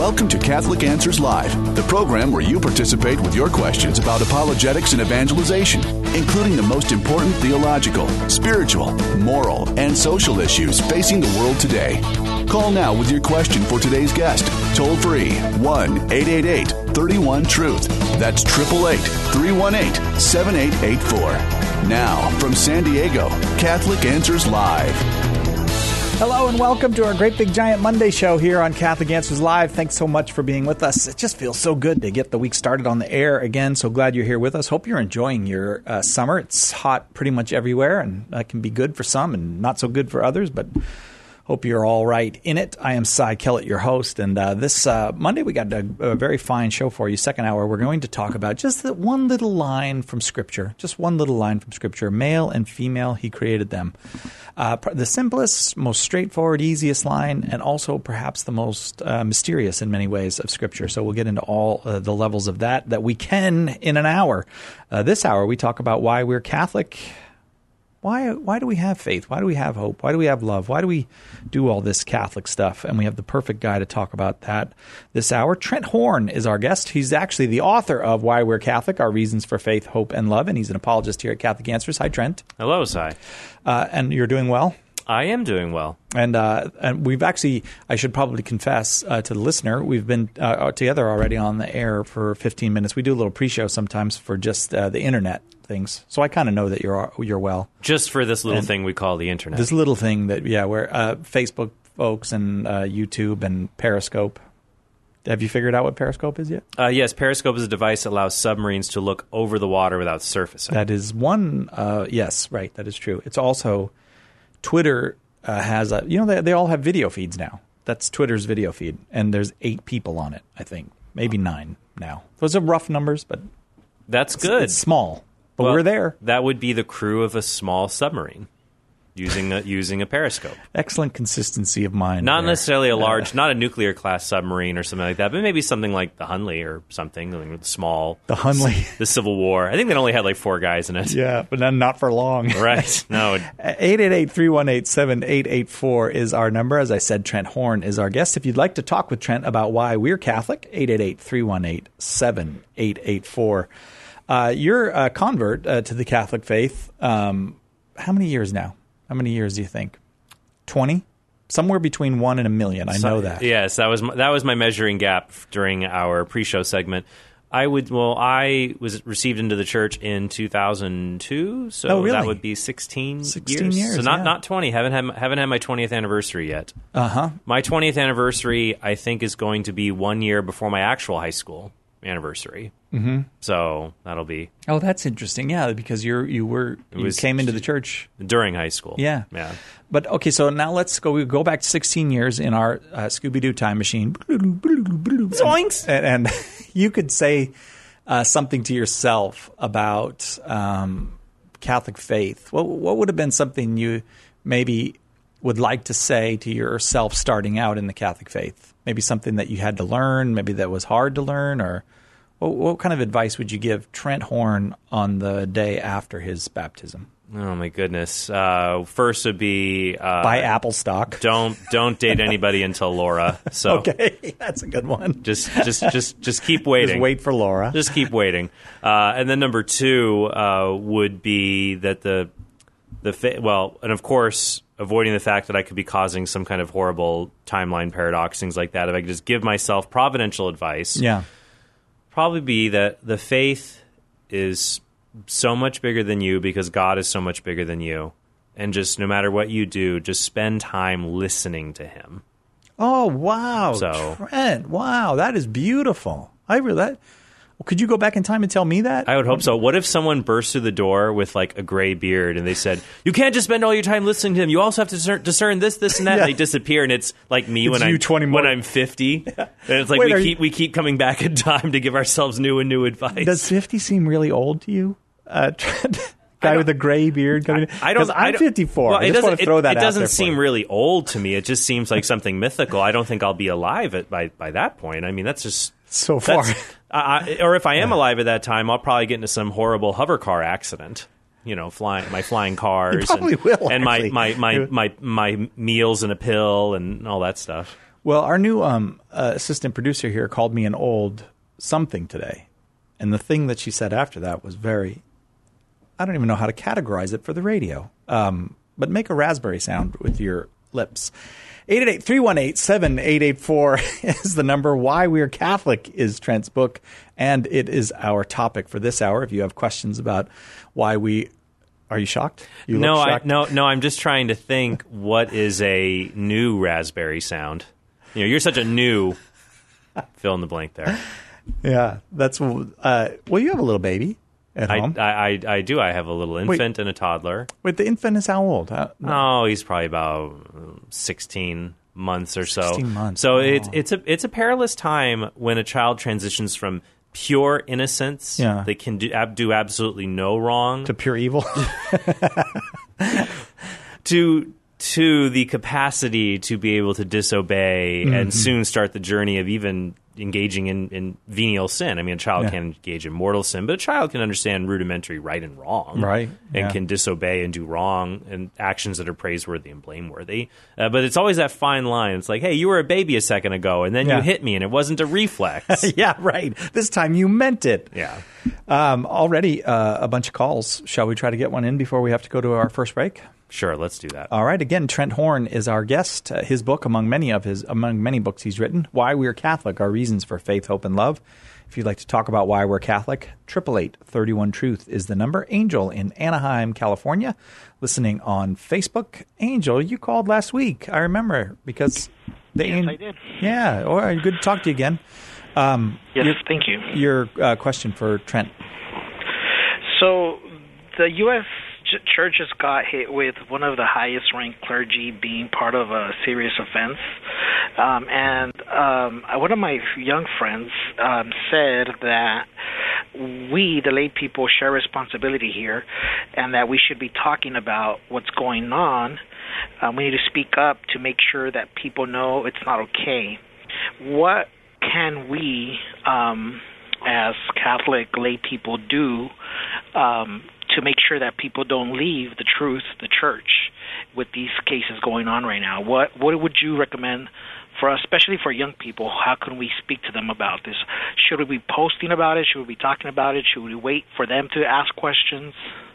Welcome to Catholic Answers Live, the program where you participate with your questions about apologetics and evangelization, including the most important theological, spiritual, moral, and social issues facing the world today. Call now with your question for today's guest. Toll free 1-888-31-TRUTH. That's 888-318-7884. Now, from San Diego, Catholic Answers Live. Hello and welcome to our Great Big Giant Monday show here on Catholic Answers Live. Thanks so much for being with us. It just feels so good to get the week started on the air again. So glad you're here with us. Hope you're enjoying your summer. It's hot pretty much everywhere, and that can be good for some and not so good for others, but hope you're all right in it. I am Cy Kellett, your host, and this Monday we got a very fine show for you. Second hour, we're going to talk about just that one little line from Scripture, male and female, he created them. The simplest, most straightforward, easiest line, and also perhaps the most mysterious in many ways of Scripture. So we'll get into all the levels of that we can in an hour. This hour, we talk about why we're Catholic. Why do we have faith? Why do we have hope? Why do we have love? Why do we do all this Catholic stuff? And we have the perfect guy to talk about that this hour. Trent Horn is our guest. He's actually the author of Why We're Catholic, Our Reasons for Faith, Hope, and Love, and he's an apologist here at Catholic Answers. Hi, Trent. Hello, Cy. And you're doing well? I am doing well. And we've actually, I should probably confess to the listener, we've been together already on the air for 15 minutes. We do a little pre-show sometimes for just the internet things. So I kind of know that you're well. Just for this little thing we call the internet. This little thing that, where Facebook folks and YouTube and Periscope. Have you figured out what Periscope is yet? Yes, Periscope is a device that allows submarines to look over the water without surfacing. That is one, yes, right, that is true. It's also, Twitter has, they all have video feeds now. That's Twitter's video feed, and there's 8 people on it, I think. Maybe 9 now. Those are rough numbers, but that's good. It's small. But we're there. That would be the crew of a small submarine using a periscope. Excellent consistency of mind. Not necessarily a large, not a nuclear class submarine or something like that, but maybe something like the Hunley or something small. The Hunley. The Civil War. I think they only had like 4 guys in it. Yeah, but then not for long. Right. No. 888-318-7884 is our number. As I said, Trent Horn is our guest. If you'd like to talk with Trent about why we're Catholic, 888-318-7884. You're a convert to the Catholic faith. How many years now? How many years do you think? 20? Somewhere between 1 and a million. I know that. Yes, that was my measuring gap during our pre-show segment. I was received into the church in 2002, so really? That would be 16 years. So not 20. Haven't had my 20th anniversary yet. Uh-huh. My 20th anniversary, I think, is going to be 1 year before my actual high school anniversary. Mm-hmm. So that'll be. Oh, that's interesting. Yeah, because you came into the church during high school. Yeah. But okay, so now we go back 16 years in our Scooby-Doo time machine. Zoinks! And you could say something to yourself about Catholic faith. What would have been something you maybe would like to say to yourself starting out in the Catholic faith? Maybe something that you had to learn, maybe that was hard to learn, or what kind of advice would you give Trent Horn on the day after his baptism? Oh my goodness! First would be buy Apple stock. Don't date anybody until Laura. So okay, that's a good one. Just keep waiting. Just wait for Laura. Just keep waiting. And then number 2 would be that and of course, avoiding the fact that I could be causing some kind of horrible timeline paradox, things like that. If I could just give myself providential advice, probably be that the faith is so much bigger than you because God is so much bigger than you. And just no matter what you do, just spend time listening to Him. Oh, wow. Trent, wow, that is beautiful. Could you go back in time and tell me that? I would hope so. What if someone burst through the door with like a gray beard and they said, you can't just spend all your time listening to him. You also have to discern this, and that. Yeah. And they disappear, and it's like me when I'm 50. Yeah. And it's like we keep coming back in time to give ourselves new advice. Does 50 seem really old to you? Guy with a gray beard. I'm 54. Well, I just want to throw that out there. It doesn't seem really old to me. It just seems like something mythical. I don't think I'll be alive by that point. I mean, that's just so far. Or if I am alive at that time, I'll probably get into some horrible hover car accident. Flying cars. You probably will. And my meals and a pill and all that stuff. Well, our new assistant producer here called me an old something today. And the thing that she said after that was very, I don't even know how to categorize it for the radio. But make a raspberry sound with your lips. 888-318-7884 is the number. Why We're Catholic is Trent's book, and it is our topic for this hour. If you have questions about why we... Are you shocked? You no, look shocked? No, I'm just trying to think what is a new raspberry sound. You know, you're such a new... Fill in the blank there. Yeah, that's... well, you have a little baby at home. I do. I have a little infant and a toddler. Wait, the infant is how old? Oh, he's probably about 16 months or so. 16 months. So it's a perilous time when a child transitions from pure innocence. Yeah. They can do absolutely no wrong. To pure evil? to the capacity to be able to disobey and soon start the journey of even engaging in venial sin. I mean, a child can engage in mortal sin, but a child can understand rudimentary right and wrong. Right. And can disobey and do wrong and actions that are praiseworthy and blameworthy. But it's always that fine line. It's like, hey, you were a baby a second ago, and then you hit me, and it wasn't a reflex. Yeah, right. This time you meant it. Yeah. Already a bunch of calls. Shall we try to get one in before we have to go to our first break? Sure, let's do that. All right. Again, Trent Horn is our guest. His book, among many books he's written, Why We're Catholic, Our Reasons for Faith, Hope, and Love. If you'd like to talk about why we're Catholic, 888-31-TRUTH is the number. Angel in Anaheim, California, listening on Facebook. Angel, you called last week. I remember because Yes, I did. Yeah. All right. Good to talk to you again. Yes, thank you. Your question for Trent. So the U.S. Church has got hit with one of the highest-ranked clergy being part of a serious offense. One of my young friends said that we, the lay people, share responsibility here, and that we should be talking about what's going on. We need to speak up to make sure that people know it's not okay. What can we, as Catholic lay people, do to make sure that people don't leave the truth, the church, with these cases going on right now? What would you recommend for us, especially for young people? How can we speak to them about this? Should we be posting about it? Should we be talking about it? Should we wait for them to ask questions?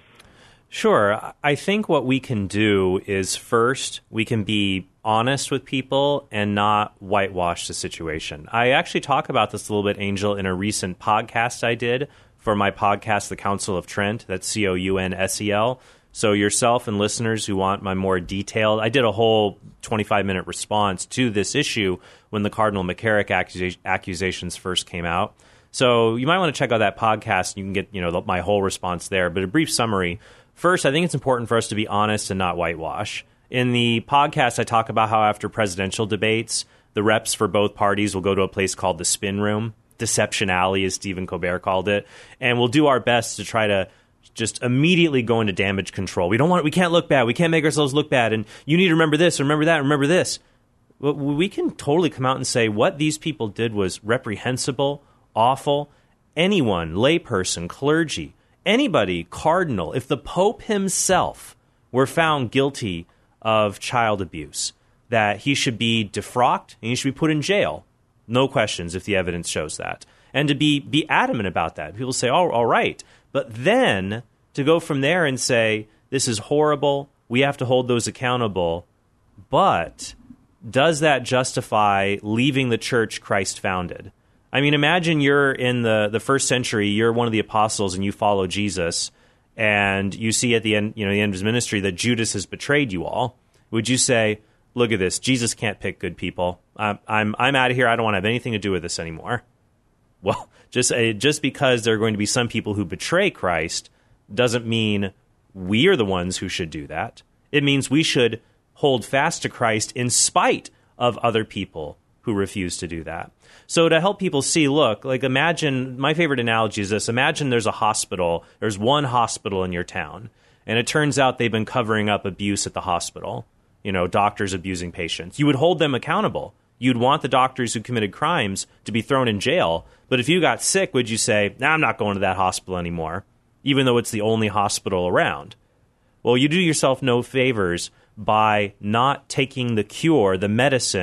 Sure. I think what we can do is, first, we can be honest with people and not whitewash the situation. I actually talk about this a little bit, Angel, in a recent podcast I did for my podcast, The Council of Trent. That's COUNSEL. So yourself and listeners who want my more detailed, I did a whole 25-minute response to this issue when the Cardinal McCarrick accusations first came out. So you might want to check out that podcast. You can get my whole response there. But a brief summary. First, I think it's important for us to be honest and not whitewash. In the podcast, I talk about how after presidential debates, the reps for both parties will go to a place called the Spin Room. Deception Alley, as Stephen Colbert called it, and we'll do our best to try to just immediately go into damage control. We can't look bad. We can't make ourselves look bad. And you need to remember this, remember that, remember this. Well, we can totally come out and say what these people did was reprehensible, awful. Anyone, layperson, clergy, anybody, cardinal, if the Pope himself were found guilty of child abuse, that he should be defrocked and he should be put in jail. No questions if the evidence shows that. And to be adamant about that. People say, oh, all right. But then to go from there and say, this is horrible, we have to hold those accountable, but does that justify leaving the church Christ founded? I mean, imagine you're in the first century, you're one of the apostles and you follow Jesus, and you see at the end, the end of his ministry that Judas has betrayed you all. Would you say, look at this, Jesus can't pick good people. I'm out of here. I don't want to have anything to do with this anymore. Well, just because there are going to be some people who betray Christ doesn't mean we are the ones who should do that. It means we should hold fast to Christ in spite of other people who refuse to do that. So to help people see, look, like imagine, my favorite analogy is this. Imagine there's there's one hospital in your town, and it turns out they've been covering up abuse at the hospital. Doctors abusing patients. You would hold them accountable. You'd want the doctors who committed crimes to be thrown in jail. But if you got sick, would you say, I'm not going to that hospital anymore, even though it's the only hospital around? Well, you do yourself no favors by not taking the cure, the medicine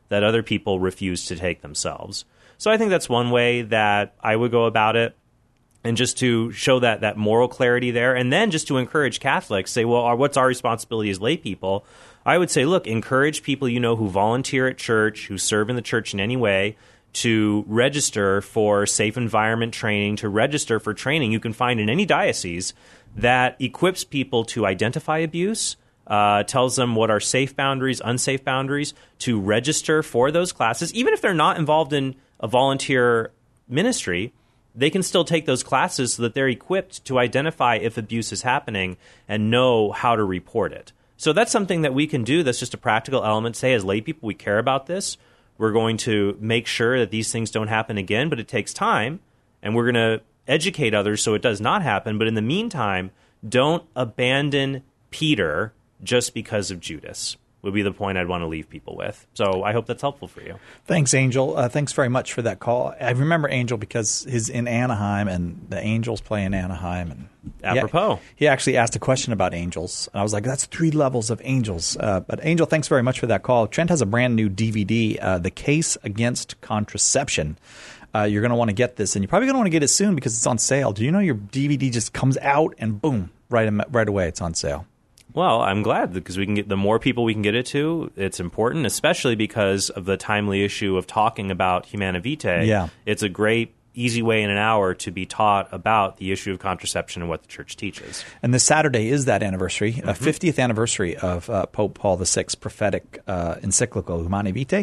that other people refuse to take themselves. So I think that's one way that I would go about it, and just to show that moral clarity there, and then just to encourage Catholics, say, well, what's our responsibility as lay people? I would say, look, encourage people who volunteer at church, who serve in the church in any way, to register for safe environment training, to register for training you can find in any diocese that equips people to identify abuse, tells them what are safe boundaries, unsafe boundaries, to register for those classes. Even if they're not involved in a volunteer ministry, they can still take those classes so that they're equipped to identify if abuse is happening and know how to report it. So that's something that we can do. That's just a practical element. Say, as lay people, we care about this. We're going to make sure that these things don't happen again, but it takes time, and we're going to educate others so it does not happen. But in the meantime, don't abandon Peter just because of Judas, would be the point I'd want to leave people with. So I hope that's helpful for you. Thanks, Angel. Thanks very much for that call. I remember Angel because he's in Anaheim, and the Angels play in Anaheim. And apropos. He actually asked a question about angels. And I was like, that's 3 levels of angels. But Angel, thanks very much for that call. Trent has a brand new DVD, The Case Against Contraception. You're going to want to get this, and you're probably going to want to get it soon because it's on sale. Do you know your DVD just comes out and boom, right away it's on sale? Well, I'm glad because we can get the more people we can get it to, it's important, especially because of the timely issue of talking about Humana Vitae. Yeah. It's a great, easy way in an hour to be taught about the issue of contraception and what the church teaches. And this Saturday is that anniversary, 50th anniversary of Pope Paul VI's prophetic encyclical Humana Vitae.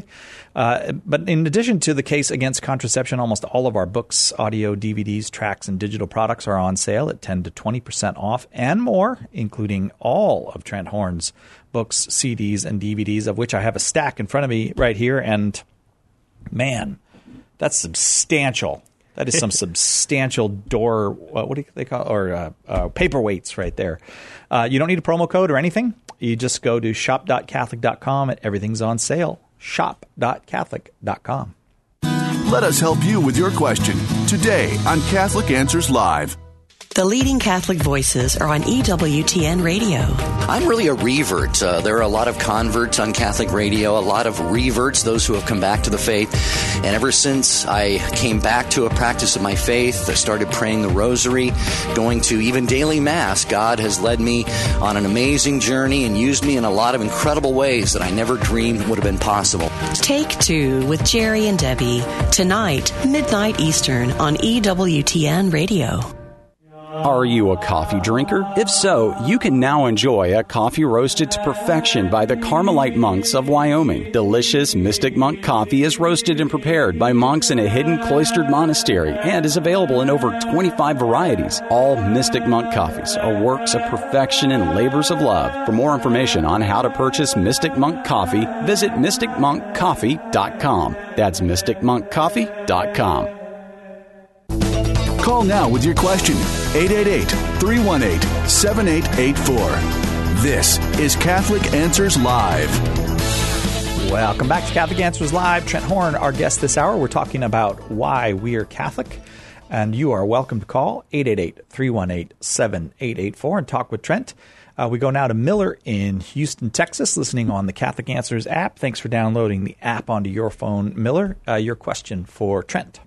But in addition to The Case Against Contraception, almost all of our books, audio, DVDs, tracks, and digital products are on sale at 10 to 20% off and more, including all of Trent Horn's books, CDs, and DVDs, of which I have a stack in front of me right here. And man, that's substantial. That is some substantial door, what do they call it, or paperweights right there. You don't need a promo code or anything. You just go to shop.catholic.com and everything's on sale. Shop.catholic.com. Let us help you with your question today on Catholic Answers Live. The leading Catholic voices are on EWTN Radio. I'm really a revert. There are a lot of converts on Catholic radio, a lot of reverts, those who have come back to the faith. And ever since I came back to a practice of my faith, I started praying the rosary, going to even daily Mass. God has led me on an amazing journey and used me in a lot of incredible ways that I never dreamed would have been possible. Take Two with Jerry and Debbie, tonight, midnight Eastern on EWTN Radio. Are you a coffee drinker? If so, you can now enjoy a coffee roasted to perfection by the Carmelite monks of Wyoming. Delicious Mystic Monk coffee is roasted and prepared by monks in a hidden cloistered monastery and is available in over 25 varieties. All Mystic Monk coffees are works of perfection and labors of love. For more information on how to purchase Mystic Monk coffee, visit mysticmonkcoffee.com. That's mysticmonkcoffee.com. Call now with your question, 888-318-7884. This is Catholic Answers Live. Welcome back to Catholic Answers Live. Trent Horn, our guest this hour. We're talking about why we are Catholic, and you are welcome to call 888-318-7884 and talk with Trent. We go now to Miller in Houston, Texas, listening on the Catholic Answers app. Thanks for downloading the app onto your phone. Miller, your question for Trent.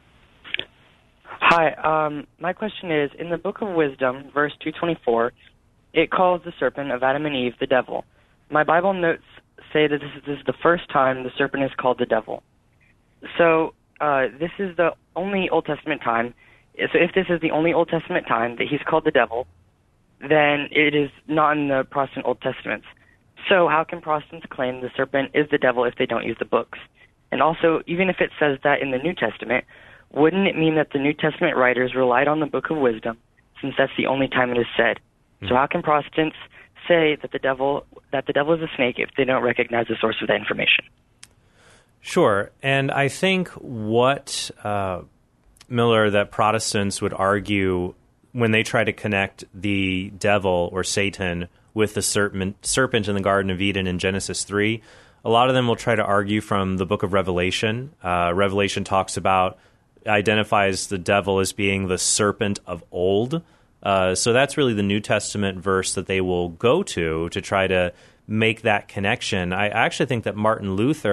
Hi, my question is, in the Book of Wisdom, verse 224, it calls the serpent of Adam and Eve the devil. My Bible notes say that this is the first time the serpent is called the devil. So this is the only Old Testament time. So if this is the only Old Testament time that he's called the devil, then it is not in the Protestant Old Testaments. So how can Protestants claim the serpent is the devil if they don't use the books? And also, even if it says that in the New Testament, wouldn't it mean that the New Testament writers relied on the Book of Wisdom, since that's the only time it is said? So how can Protestants say that the devil is a snake if they don't recognize the source of that information? Sure, and I think what Miller, that Protestants would argue when they try to connect the devil or Satan with the serpent in the Garden of Eden in Genesis 3, a lot of them will try to argue from the Book of Revelation. Revelation identifies the devil as being the serpent of old. So that's really the New Testament verse that they will go to try to make that connection. I actually think that Martin Luther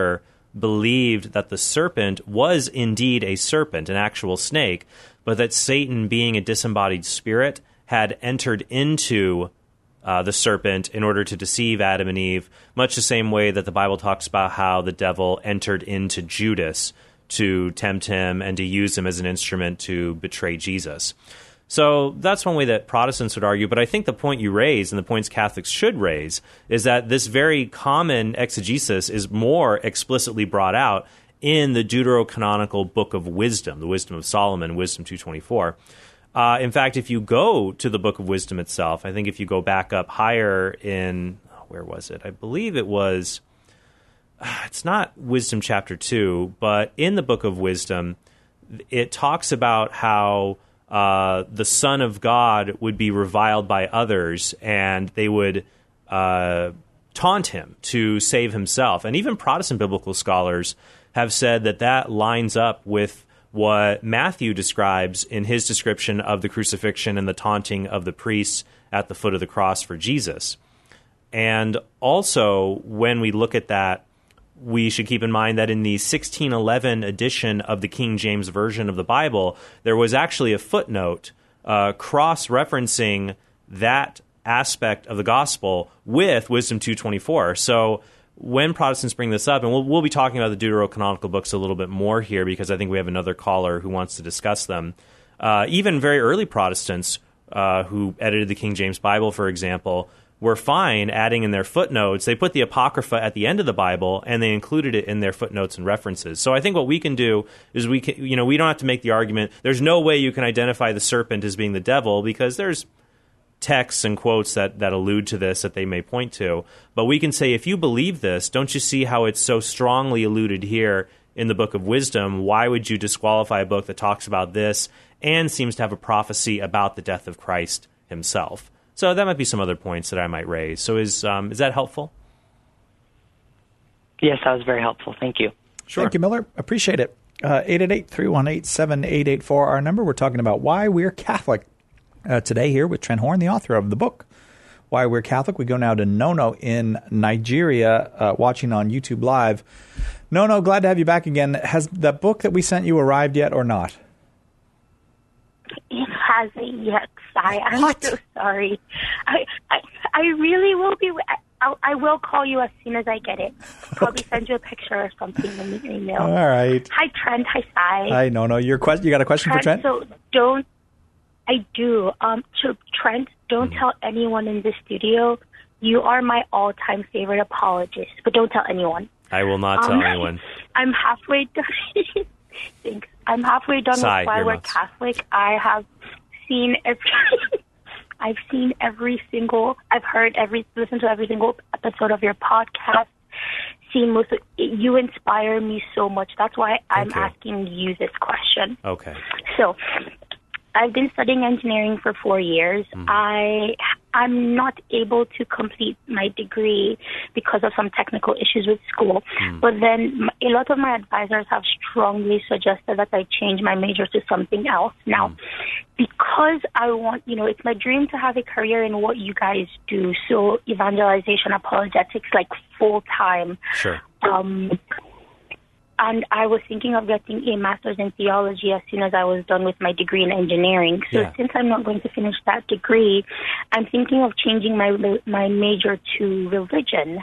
believed that the serpent was indeed a serpent, an actual snake, but that Satan, being a disembodied spirit, had entered into the serpent in order to deceive Adam and Eve, much the same way that the Bible talks about how the devil entered into Judas to tempt him and to use him as an instrument to betray Jesus. So that's one way that Protestants would argue, but I think the point you raise, and the points Catholics should raise, is that this very common exegesis is more explicitly brought out in the deuterocanonical Book of Wisdom, the Wisdom of Solomon, Wisdom 224. In fact, if you go to the Book of Wisdom itself, I think if you go back up higher in, where was it? I believe it was, it's not Wisdom chapter 2, but in the Book of Wisdom, it talks about how the Son of God would be reviled by others, and they would taunt him to save himself. And even Protestant biblical scholars have said that that lines up with what Matthew describes in his description of the crucifixion and the taunting of the priests at the foot of the cross for Jesus. And also, when we look at that, we should keep in mind that in the 1611 edition of the King James Version of the Bible, there was actually a footnote cross-referencing that aspect of the gospel with Wisdom 224. So when Protestants bring this up, and we'll be talking about the deuterocanonical books a little bit more here because I think we have another caller who wants to discuss them. Even very early Protestants who edited the King James Bible, for example, were fine adding in their footnotes. They put the Apocrypha at the end of the Bible, and they included it in their footnotes and references. So I think what we can do is we don't have to make the argument, there's no way you can identify the serpent as being the devil, because there's texts and quotes that allude to this that they may point to. But we can say, if you believe this, don't you see how it's so strongly alluded here in the Book of Wisdom? Why would you disqualify a book that talks about this and seems to have a prophecy about the death of Christ himself? So that might be some other points that I might raise. So is that helpful? Yes, that was very helpful. Thank you. Sure. Thank you, Miller. Appreciate it. 888-318-7884, our number. We're talking about why we're Catholic today here with Trent Horn, the author of the book, Why We're Catholic. We go now to Nono in Nigeria, watching on YouTube Live. Nono, glad to have you back again. Has the book that we sent you arrived yet or not? It hasn't yet, Sai. I'm so sorry. I really will be. I will call you as soon as I get it. Probably send you a picture or something in the email. All right. Hi, Trent. Hi, Sai. Hi, Nono. You got a question for Trent? So I do. So Trent, don't tell anyone in the studio. You are my all-time favorite apologist, but don't tell anyone. I will not tell anyone. I'm halfway done. Thanks. I'm halfway done with Why We're Catholic. I've listened to every single episode of your podcast. You inspire me so much. That's why I'm asking you this question. Okay. So, I've been studying engineering for 4 years. Mm-hmm. I'm not able to complete my degree because of some technical issues with school. But then a lot of my advisors have strongly suggested that I change my major to something else. Now, because I want, it's my dream to have a career in what you guys do. So evangelization, apologetics, like full time. Sure. And I was thinking of getting a master's in theology as soon as I was done with my degree in engineering. So since I'm not going to finish that degree, I'm thinking of changing my major to religion.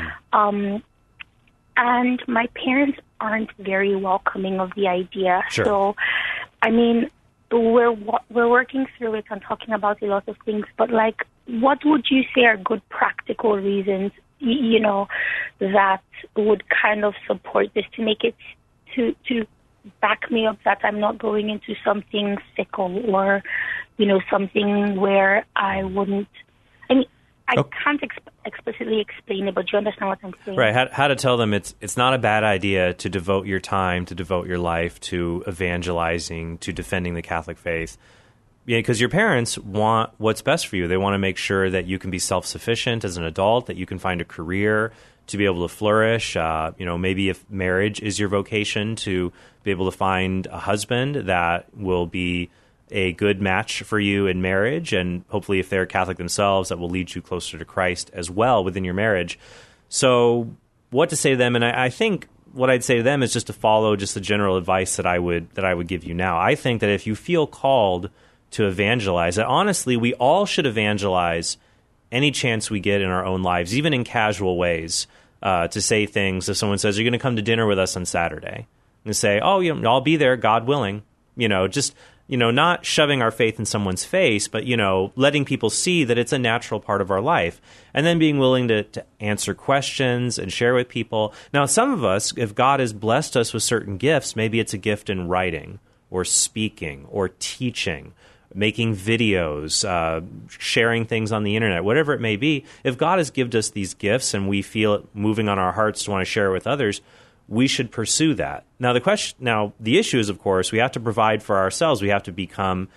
And my parents aren't very welcoming of the idea. Sure. So, I mean, we're working through it and talking about a lot of things. But, what would you say are good practical reasons that would kind of support this to make it to back me up that I'm not going into something fickle or, something where I wouldn't. I mean, I can't explicitly explain it, but you understand what I'm saying. Right. How to tell them it's not a bad idea to devote your time, to devote your life to evangelizing, to defending the Catholic faith. Yeah, because your parents want what's best for you. They want to make sure that you can be self-sufficient as an adult, that you can find a career to be able to flourish. Maybe if marriage is your vocation, to be able to find a husband that will be a good match for you in marriage, and hopefully if they're Catholic themselves, that will lead you closer to Christ as well within your marriage. So what to say to them, and I think what I'd say to them is just to follow just the general advice that I would give you now. I think that if you feel called to evangelize, that honestly, we all should evangelize any chance we get in our own lives, even in casual ways, to say things. If someone says, "You're going to come to dinner with us on Saturday," and say, "Oh, I'll be there, God willing," just not shoving our faith in someone's face, but, letting people see that it's a natural part of our life. And then being willing to answer questions and share with people. Now, some of us, if God has blessed us with certain gifts, maybe it's a gift in writing or speaking or teaching, making videos, sharing things on the internet, whatever it may be. If God has given us these gifts and we feel it moving on our hearts to want to share it with others, we should pursue that. Now, the issue is, of course, we have to provide for ourselves. We have to become,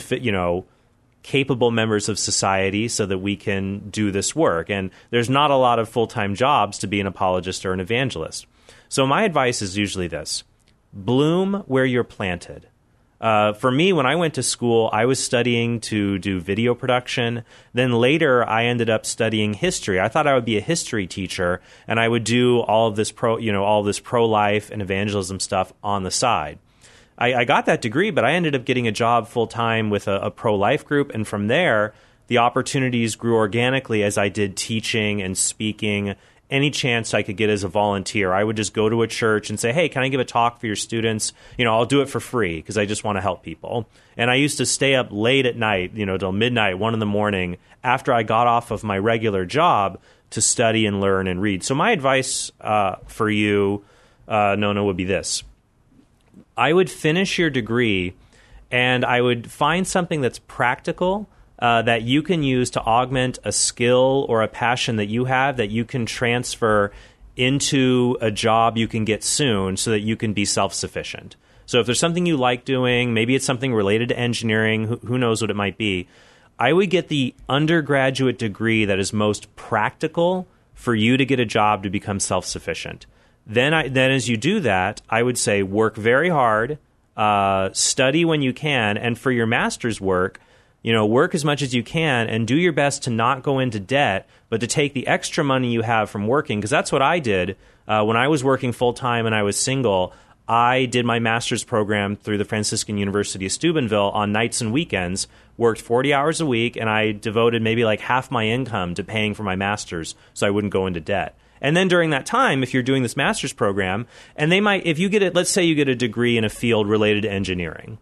capable members of society so that we can do this work. And there's not a lot of full-time jobs to be an apologist or an evangelist. So my advice is usually this: bloom where you're planted. For me, when I went to school, I was studying to do video production. Then later, I ended up studying history. I thought I would be a history teacher, and I would do all of this pro-life and evangelism stuff on the side. I got that degree, but I ended up getting a job full-time with a pro-life group, and from there, the opportunities grew organically as I did teaching and speaking. Any chance I could get as a volunteer, I would just go to a church and say, "Hey, can I give a talk for your students? I'll do it for free because I just want to help people." And I used to stay up late at night, till midnight, 1 a.m, after I got off of my regular job to study and learn and read. So my advice for you, Nona, would be this. I would finish your degree and I would find something that's practical, that you can use to augment a skill or a passion that you have that you can transfer into a job you can get soon so that you can be self-sufficient. So if there's something you like doing, maybe it's something related to engineering, who knows what it might be, I would get the undergraduate degree that is most practical for you to get a job to become self-sufficient. Then as you do that, I would say work very hard, study when you can, and for your master's work, work as much as you can and do your best to not go into debt, but to take the extra money you have from working, because that's what I did. When I was working full-time and I was single, I did my master's program through the Franciscan University of Steubenville on nights and weekends, worked 40 hours a week, and I devoted maybe like half my income to paying for my master's so I wouldn't go into debt. And then during that time, if you're doing this master's program, and if you get let's say you get a degree in a field related to engineering,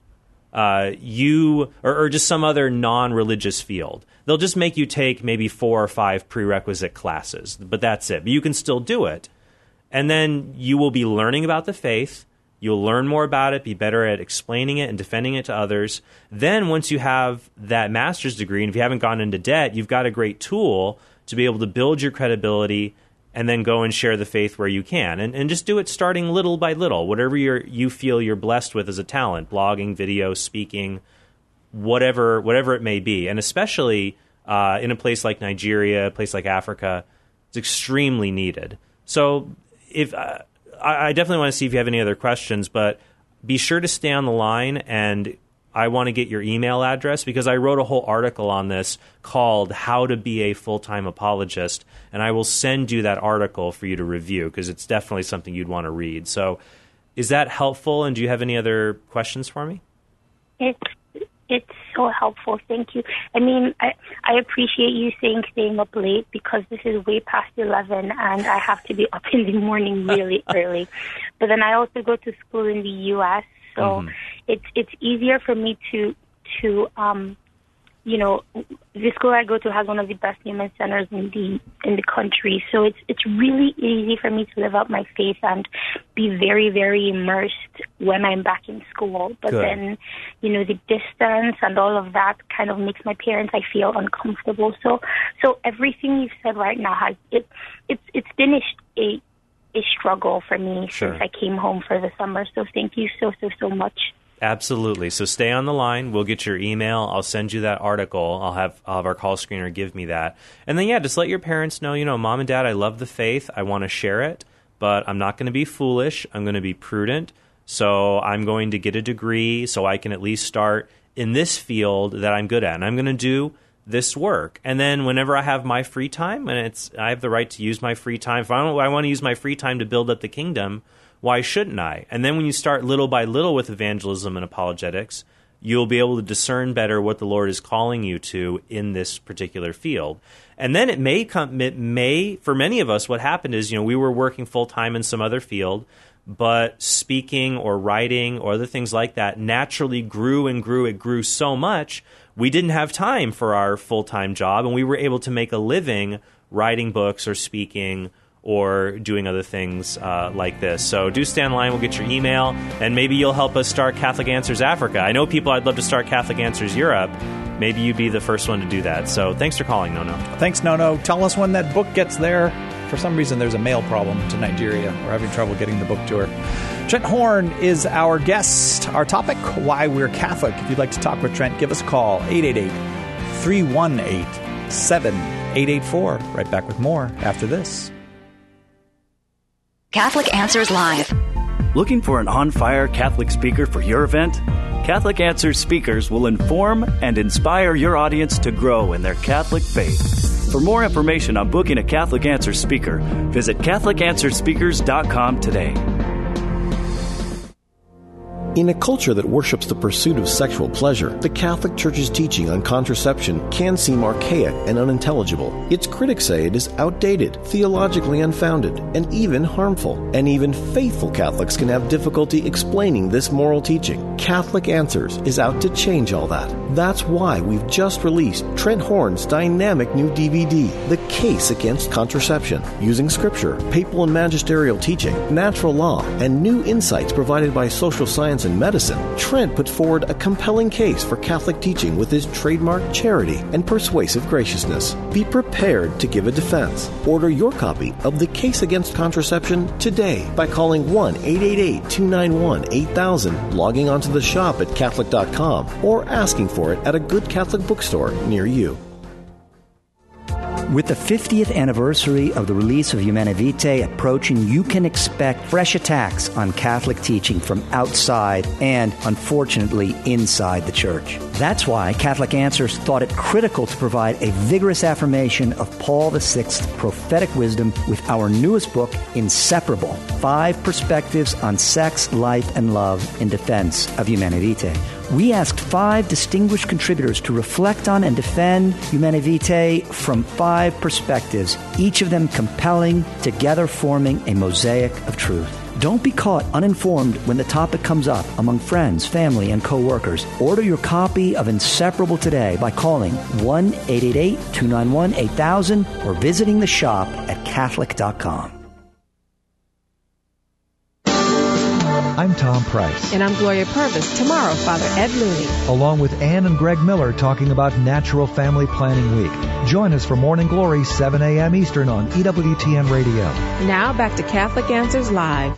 or just some other non-religious field, they'll just make you take maybe 4 or 5 prerequisite classes, but that's it. But you can still do it. And then you will be learning about the faith. You'll learn more about it, be better at explaining it and defending it to others. Then once you have that master's degree, and if you haven't gone into debt, you've got a great tool to be able to build your credibility and then go and share the faith where you can. And just do it starting little by little, whatever you feel you're blessed with as a talent, blogging, video, speaking, whatever it may be. And especially in a place like Nigeria, a place like Africa, it's extremely needed. So if I definitely want to see if you have any other questions, but be sure to stay on the line, and I want to get your email address because I wrote a whole article on this called How to Be a Full-Time Apologist, and I will send you that article for you to review because it's definitely something you'd want to read. So is that helpful, and do you have any other questions for me? It's so helpful. Thank you. I mean, I appreciate you saying staying up late because this is way past 11 and I have to be up in the morning really early. But then I also go to school in the U.S., so it's easier for me to the school I go to has one of the best human centers in the country. So it's really easy for me to live out my faith and be very, very immersed when I'm back in school. But then, the distance and all of that kind of makes my parents, I feel, uncomfortable. So everything you've said right now it's been a struggle for me since I came home for the summer. So thank you so much. Absolutely. So stay on the line. We'll get your email. I'll send you that article. I'll have our call screener give me that. And then, just let your parents know, Mom and Dad, I love the faith. I want to share it, but I'm not going to be foolish. I'm going to be prudent. So I'm going to get a degree so I can at least start in this field that I'm good at. And I'm going to do this work. And then whenever I have my free time, and I have the right to use my free time. If I want to use my free time to build up the kingdom, why shouldn't I? And then when you start little by little with evangelism and apologetics, you'll be able to discern better what the Lord is calling you to in this particular field. And then it may, for many of us, what happened is, we were working full-time in some other field, but speaking or writing or other things like that naturally grew and grew. It grew so much, we didn't have time for our full-time job, and we were able to make a living writing books or speaking or doing other things like this. So do stay on the line. We'll get your email, and maybe you'll help us start Catholic Answers Africa. I know people I'd love to start Catholic Answers Europe. Maybe you'd be the first one to do that. So thanks for calling, Nono. Thanks, Nono. Tell us when that book gets there. For some reason, there's a mail problem to Nigeria. We're having trouble getting the book to her. Trent Horn is our guest. Our topic, why we're Catholic. If you'd like to talk with Trent, give us a call, 888-318-7884. Right back with more after this. Catholic Answers Live. Looking for an on-fire Catholic speaker for your event? Catholic Answers speakers will inform and inspire your audience to grow in their Catholic faith. For more information on booking a Catholic Answers speaker, visit CatholicAnswersSpeakers.com today. In a culture that worships the pursuit of sexual pleasure, the Catholic Church's teaching on contraception can seem archaic and unintelligible. Its critics say it is outdated, theologically unfounded, and even harmful. And even faithful Catholics can have difficulty explaining this moral teaching. Catholic Answers is out to change all that. That's why we've just released Trent Horn's dynamic new DVD, The Case Against Contraception, using scripture, papal and magisterial teaching, natural law, and new insights provided by social science and medicine. Trent put forward a compelling case for Catholic teaching with his trademark charity and persuasive graciousness. Be prepared to give a defense. Order your copy of The Case Against Contraception today by calling 1-888-291-8000, logging onto the shop at Catholic.com, or asking for it at a good Catholic bookstore near you. With the 50th anniversary of the release of Humanae Vitae approaching, you can expect fresh attacks on Catholic teaching from outside and, unfortunately, inside the Church. That's why Catholic Answers thought it critical to provide a vigorous affirmation of Paul VI's prophetic wisdom with our newest book, Inseparable: 5 Perspectives on Sex, Life, and Love in Defense of Humanae Vitae. We asked 5 distinguished contributors to reflect on and defend Humanae Vitae from 5 perspectives, each of them compelling, together forming a mosaic of truth. Don't be caught uninformed when the topic comes up among friends, family, and co-workers. Order your copy of Inseparable today by calling 1-888-291-8000 or visiting the shop at Catholic.com. I'm Tom Price. And I'm Gloria Purvis. Tomorrow, Father Ed Looney. Along with Ann and Greg Miller talking about Natural Family Planning Week. Join us for Morning Glory, 7 a.m. Eastern on EWTN Radio. Now back to Catholic Answers Live.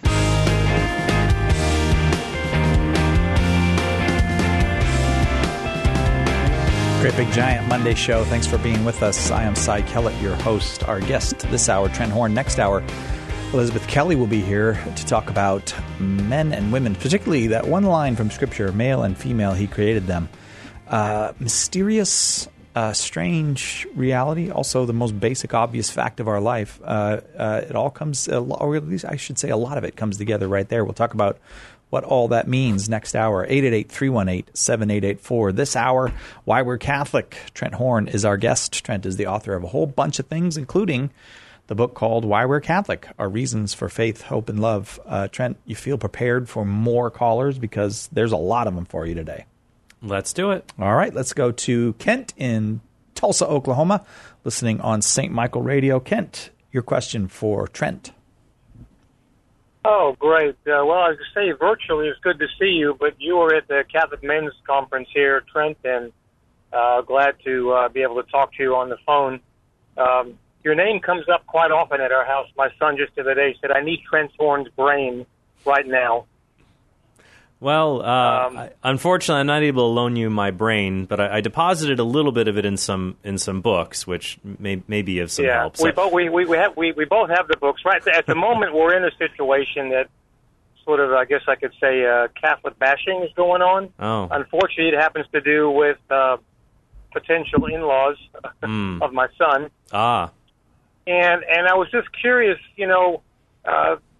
Great Big Giant Monday show. Thanks for being with us. I am Cy Kellett, your host. Our guest this hour, Trent Horn. Next hour, Elizabeth Kelly will be here to talk about men and women, particularly that one line from Scripture, male and female, he created them. Mysterious, strange reality, also the most basic, obvious fact of our life. It all comes, or at least I should say a lot of it comes together right there. We'll talk about what all that means next hour. 888-318-7884. This hour, Why We're Catholic. Trent Horn is our guest. Trent is the author of a whole bunch of things, including the book called Why We're Catholic, Our Reasons for Faith, Hope, and Love. Trent, you feel prepared for more callers because there's a lot of them for you today. Let's do it. All right, let's go to Kent in Tulsa, Oklahoma, listening on St. Michael Radio. Kent, your question for Trent. Oh, great. Well, I was going to say virtually it's good to see you, but you were at the Catholic Men's Conference here, Trent, and glad to be able to talk to you on the phone. Your name comes up quite often at our house. My son just the other day said, I need Trent Horn's brain right now. Well, unfortunately, I'm not able to loan you my brain, but I deposited a little bit of it in some books, which may be of some help. So. We both have the books. Right at the moment, we're in a situation that sort of, I guess I could say, Catholic bashing is going on. Oh. Unfortunately, it happens to do with potential in-laws of my son. Ah. And I was just curious,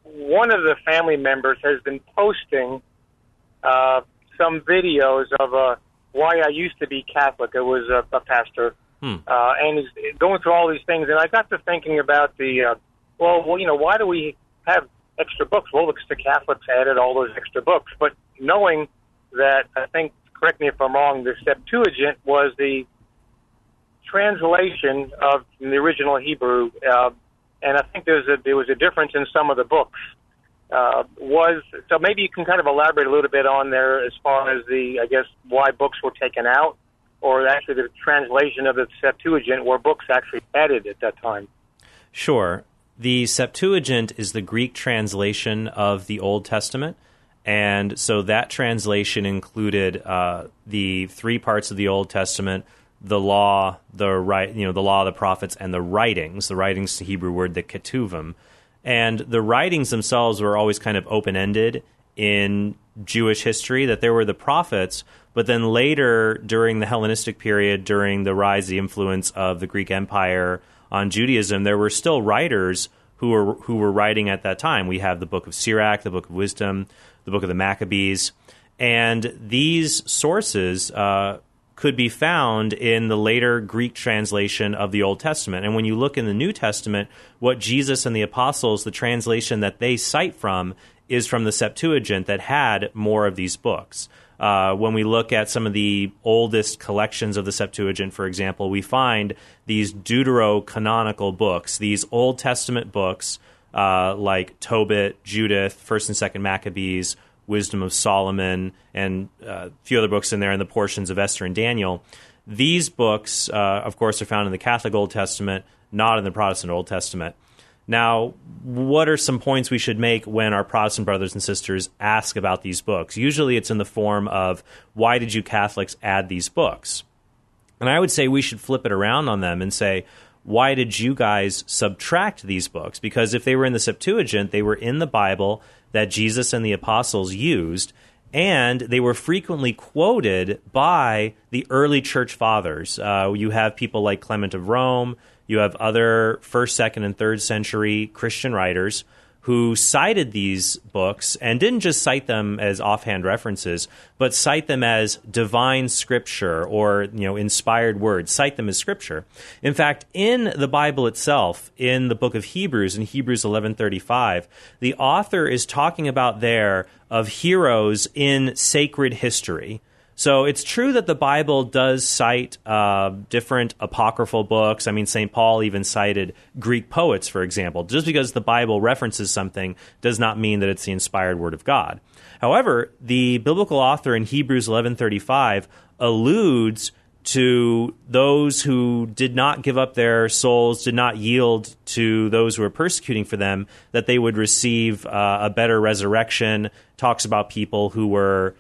one of the family members has been posting some videos of why I used to be Catholic. It was a pastor, and he's going through all these things. And I got to thinking about why do we have extra books? Well, because the Catholics added all those extra books. But knowing that, I think, correct me if I'm wrong, the Septuagint was the translation of the original Hebrew, and I think there was a difference in some of the books. So maybe you can kind of elaborate a little bit on there as far as why books were taken out, or actually the translation of the Septuagint, were books actually added at that time. Sure. The Septuagint is the Greek translation of the Old Testament, and so that translation included the three parts of the Old Testament: the law, the law, the prophets, and the writings. The writings, the Hebrew word, the ketuvim. And the writings themselves were always kind of open-ended in Jewish history, that there were the prophets, but then later, during the Hellenistic period, during the rise, the influence of the Greek Empire on Judaism, there were still writers who were writing at that time. We have the Book of Sirach, the Book of Wisdom, the Book of the Maccabees, and these sources could be found in the later Greek translation of the Old Testament. And when you look in the New Testament, what Jesus and the apostles, the translation that they cite from, is from the Septuagint that had more of these books. When we look at some of the oldest collections of the Septuagint, for example, we find these deuterocanonical books, these Old Testament books like Tobit, Judith, 1st and 2nd Maccabees, Wisdom of Solomon, and a few other books in there, and the portions of Esther and Daniel. These books, of course, are found in the Catholic Old Testament, not in the Protestant Old Testament. Now, what are some points we should make when our Protestant brothers and sisters ask about these books? Usually it's in the form of, why did you Catholics add these books? And I would say we should flip it around on them and say, why did you guys subtract these books? Because if they were in the Septuagint, they were in the Bible that Jesus and the apostles used, and they were frequently quoted by the early church fathers. You have people like Clement of Rome, you have other 1st, 2nd, and 3rd century Christian writers who cited these books, and didn't just cite them as offhand references, but cite them as divine scripture or inspired words, cite them as scripture. In fact, in the Bible itself, in the book of Hebrews, in Hebrews 11:35, the author is talking about there of heroes in sacred history. So it's true that the Bible does cite different apocryphal books. I mean, St. Paul even cited Greek poets, for example. Just because the Bible references something does not mean that it's the inspired word of God. However, the biblical author in Hebrews 11:35 alludes to those who did not give up their souls, did not yield to those who were persecuting for them, that they would receive a better resurrection, talks about people who were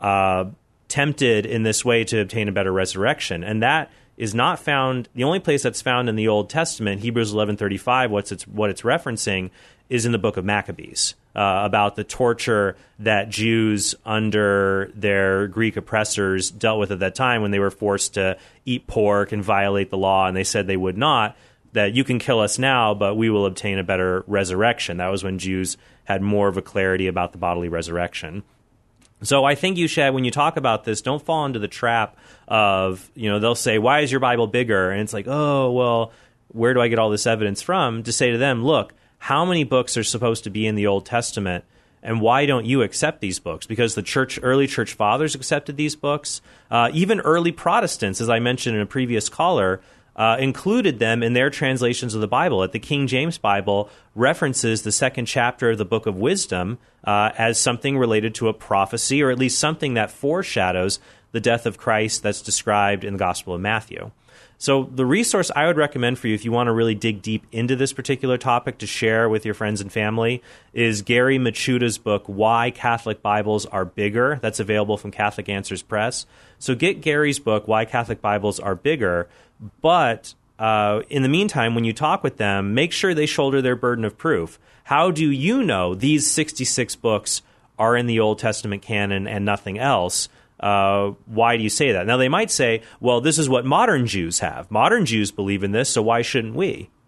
tempted in this way to obtain a better resurrection. And that is not found, the only place that's found in the Old Testament, Hebrews 11:35, what it's referencing, is in the book of Maccabees, about the torture that Jews under their Greek oppressors dealt with at that time when they were forced to eat pork and violate the law, and they said they would not, that you can kill us now, but we will obtain a better resurrection. That was when Jews had more of a clarity about the bodily resurrection. So I think you should, when you talk about this, don't fall into the trap of, they'll say, why is your Bible bigger? And it's like, oh, well, where do I get all this evidence from? To say to them, look, how many books are supposed to be in the Old Testament, and why don't you accept these books? Because the early church fathers accepted these books. Even early Protestants, as I mentioned in a previous caller, included them in their translations of the Bible. The King James Bible references the 2nd chapter of the Book of Wisdom as something related to a prophecy, or at least something that foreshadows the death of Christ that's described in the Gospel of Matthew. So the resource I would recommend for you, if you want to really dig deep into this particular topic to share with your friends and family, is Gary Michuda's book, Why Catholic Bibles Are Bigger. That's available from Catholic Answers Press. So get Gary's book, Why Catholic Bibles Are Bigger, but in the meantime, when you talk with them, make sure they shoulder their burden of proof. How do you know these 66 books are in the Old Testament canon and nothing else? Why do you say that? Now, they might say, well, this is what modern Jews have. Modern Jews believe in this, so why shouldn't we?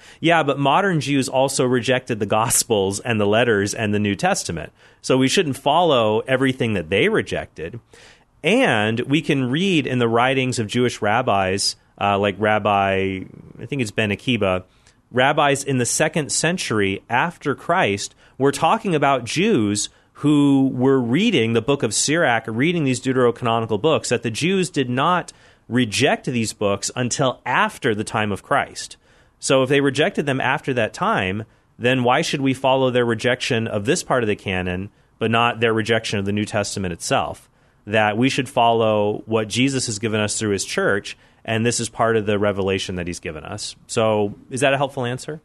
Yeah, but modern Jews also rejected the Gospels and the letters and the New Testament. So we shouldn't follow everything that they rejected. And we can read in the writings of Jewish rabbis, like Rabbi, I think it's Ben Akiba, rabbis in the 2nd century after Christ were talking about Jews who were reading the book of Sirach, reading these deuterocanonical books, that the Jews did not reject these books until after the time of Christ. So if they rejected them after that time, then why should we follow their rejection of this part of the canon, but not their rejection of the New Testament itself? That we should follow what Jesus has given us through his church, and this is part of the revelation that he's given us. So is that a helpful answer?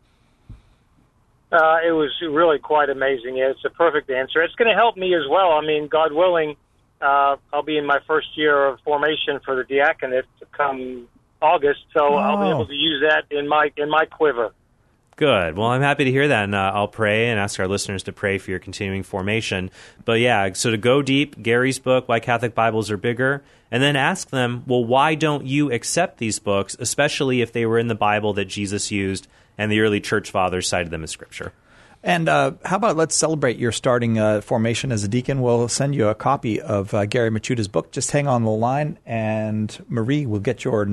It was really quite amazing. It's a perfect answer. It's going to help me as well. I mean, God willing, I'll be in my first year of formation for the diaconate to come August, so I'll be able to use that in my quiver. Good. Well, I'm happy to hear that, and I'll pray and ask our listeners to pray for your continuing formation. But yeah, so to go deep, Gary's book, Why Catholic Bibles Are Bigger, and then ask them, well, why don't you accept these books, especially if they were in the Bible that Jesus used and the early church fathers cited them as Scripture? And how about let's celebrate your starting formation as a deacon. We'll send you a copy of Gary Michuda's book. Just hang on the line, and Marie will get your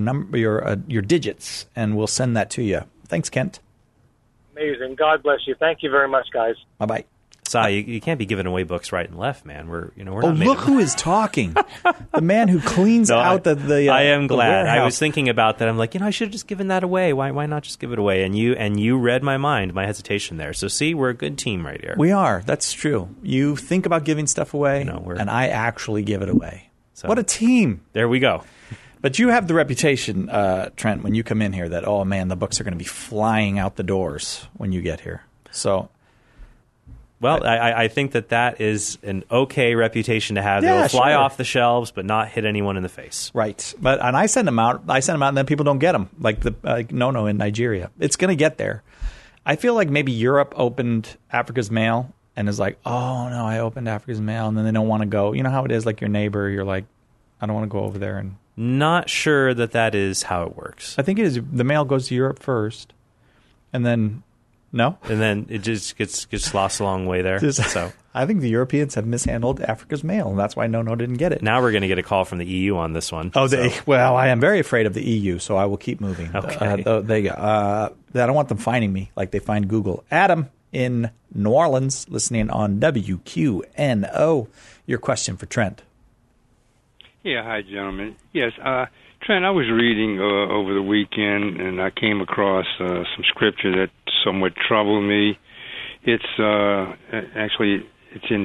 digits, and we'll send that to you. Thanks, Kent. Amazing. God bless you. Thank you very much, guys. Bye-bye. Si, you can't be giving away books right and left, man. We're not. Look who is talking. The man who cleans out the I am glad. warehouse. I was thinking about that. I'm like, I should have just given that away. Why not just give it away? And you read my mind, my hesitation there. So see, we're a good team right here. We are. That's true. You think about giving stuff away, and I actually give it away. So, what a team. There we go. But you have the reputation, Trent, when you come in here that, oh, man, the books are going to be flying out the doors when you get here. So, well, I think that is an okay reputation to have. They'll fly off the shelves, but not hit anyone in the face. Right. And I send them out. And then people don't get them, like Nono in Nigeria. It's going to get there. I feel like maybe Europe opened Africa's Mail and is like, oh, no, I opened Africa's Mail, and then they don't want to go. You know how it is, like your neighbor, you're like, I don't want to go over there and... Not sure that is how it works. I think it is. The mail goes to Europe first, and then no, and then it just gets lost along the way there. So I think the Europeans have mishandled Africa's mail, and that's why Nono didn't get it. Now we're going to get a call from the EU on this one. Oh, well, I am very afraid of the EU, so I will keep moving. Okay, I don't want them finding me like they find Google. Adam in New Orleans, listening on WQNO. Your question for Trent. Yeah, hi, gentlemen. Yes, Trent, I was reading over the weekend, and I came across some scripture that somewhat troubled me. It's actually it's in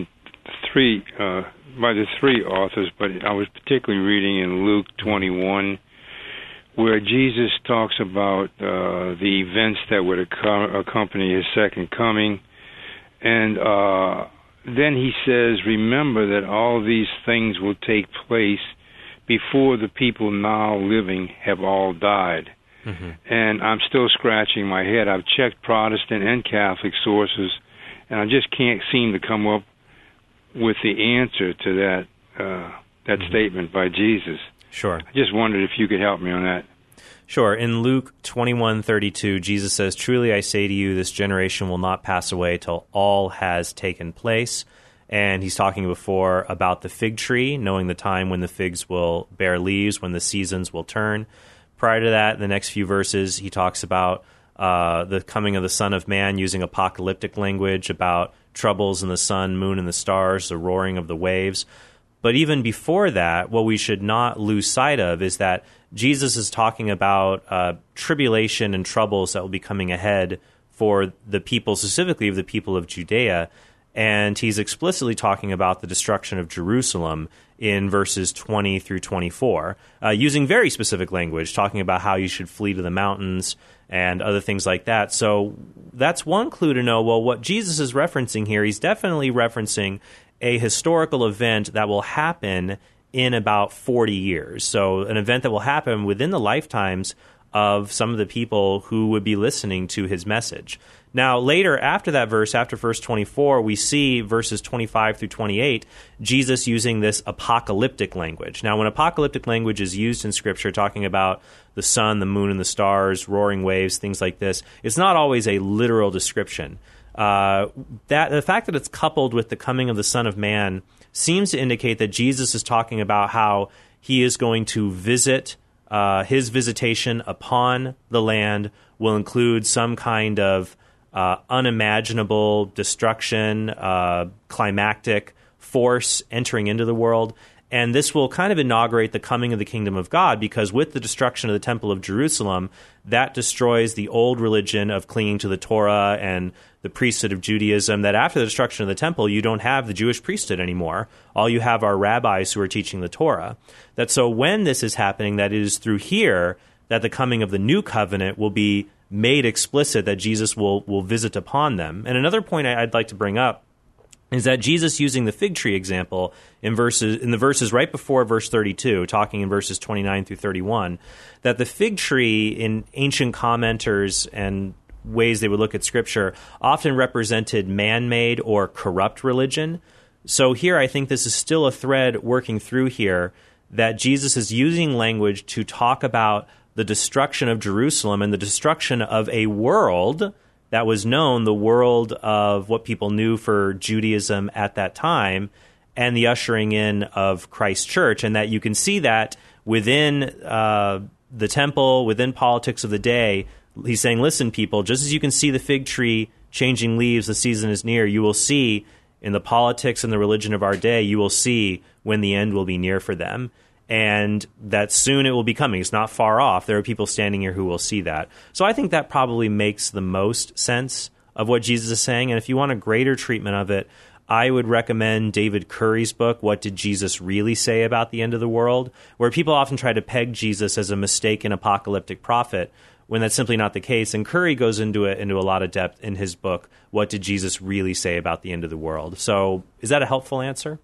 by the three authors, but I was particularly reading in Luke 21, where Jesus talks about the events that would accompany his second coming, and then he says, remember that all these things will take place before the people now living have all died. Mm-hmm. And I'm still scratching my head. I've checked Protestant and Catholic sources, and I just can't seem to come up with the answer to that statement by Jesus. Sure. I just wondered if you could help me on that. Sure. In Luke 21:32, Jesus says, truly I say to you, this generation will not pass away till all has taken place. And he's talking before about the fig tree, knowing the time when the figs will bear leaves, when the seasons will turn. Prior to that, in the next few verses, he talks about the coming of the Son of Man, using apocalyptic language about troubles in the sun, moon, and the stars, the roaring of the waves. But even before that, what we should not lose sight of is that Jesus is talking about tribulation and troubles that will be coming ahead for the people, specifically of the people of Judea. And he's explicitly talking about the destruction of Jerusalem in verses 20 through 24, using very specific language, talking about how you should flee to the mountains and other things like that. So that's one clue to know, well, what Jesus is referencing here, he's definitely referencing a historical event that will happen in about 40 years. So an event that will happen within the lifetimes of some of the people who would be listening to his message. Now, later, after that verse, after verse 24, we see verses 25 through 28, Jesus using this apocalyptic language. Now, when apocalyptic language is used in Scripture, talking about the sun, the moon, and the stars, roaring waves, things like this, it's not always a literal description. The fact that it's coupled with the coming of the Son of Man seems to indicate that Jesus is talking about how he is going to visit. His visitation upon the land will include some kind of unimaginable destruction, climactic force entering into the world. And this will kind of inaugurate the coming of the kingdom of God, because with the destruction of the Temple of Jerusalem, that destroys the old religion of clinging to the Torah and the priesthood of Judaism, that after the destruction of the temple, you don't have the Jewish priesthood anymore. All you have are rabbis who are teaching the Torah. That so when this is happening, that it is through here that the coming of the new covenant will be made explicit, that Jesus will visit upon them. And another point I'd like to bring up is that Jesus, using the fig tree example in the verses right before verse 32, talking in verses 29 through 31, that the fig tree in ancient commenters and ways they would look at Scripture often represented man-made or corrupt religion. So here I think this is still a thread working through here, that Jesus is using language to talk about the destruction of Jerusalem and the destruction of a world that was known, the world of what people knew for Judaism at that time, and the ushering in of Christ's church, and that you can see that within the temple, within politics of the day. He's saying, listen, people, just as you can see the fig tree changing leaves, the season is near, you will see in the politics and the religion of our day, you will see when the end will be near for them. And that soon it will be coming. It's not far off. There are people standing here who will see that. So I think that probably makes the most sense of what Jesus is saying. And if you want a greater treatment of it, I would recommend David Curry's book, What Did Jesus Really Say About the End of the World?, where people often try to peg Jesus as a mistaken apocalyptic prophet, when that's simply not the case. And Curry goes into a lot of depth in his book, What Did Jesus Really Say About the End of the World? So is that a helpful answer?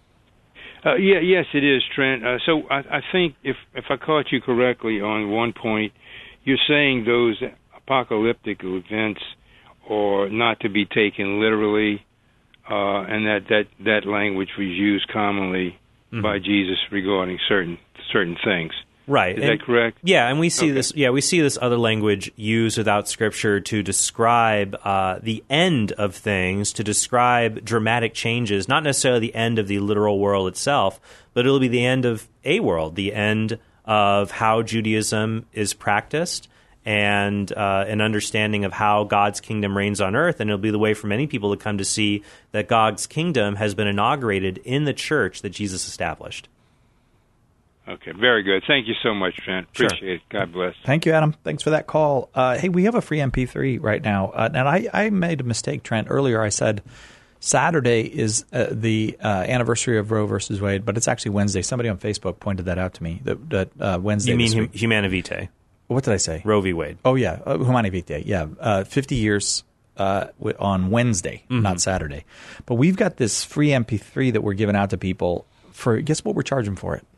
Yes, it is, Trent. So I think if I caught you correctly on one point, you're saying those apocalyptic events are not to be taken literally, and that language was used commonly by Jesus regarding certain things. Right. Is that correct? Yeah, and we see this. Yeah, we see this other language used without Scripture to describe the end of things, to describe dramatic changes, not necessarily the end of the literal world itself, but it'll be the end of a world, the end of how Judaism is practiced, and an understanding of how God's kingdom reigns on earth. And it'll be the way for many people to come to see that God's kingdom has been inaugurated in the church that Jesus established. Okay, very good. Thank you so much, Trent. Appreciate it. God bless. Thank you, Adam. Thanks for that call. Hey, we have a free MP3 right now. And I made a mistake, Trent. Earlier I said Saturday is the anniversary of Roe versus Wade, but it's actually Wednesday. Somebody on Facebook pointed that out to me, that Wednesday. You mean Humanae Vitae? What did I say? Roe v. Wade. Oh, yeah. Humanae Vitae. Yeah. 50 years on Wednesday, not Saturday. But we've got this free MP3 that we're giving out to people for, guess what we're charging for it?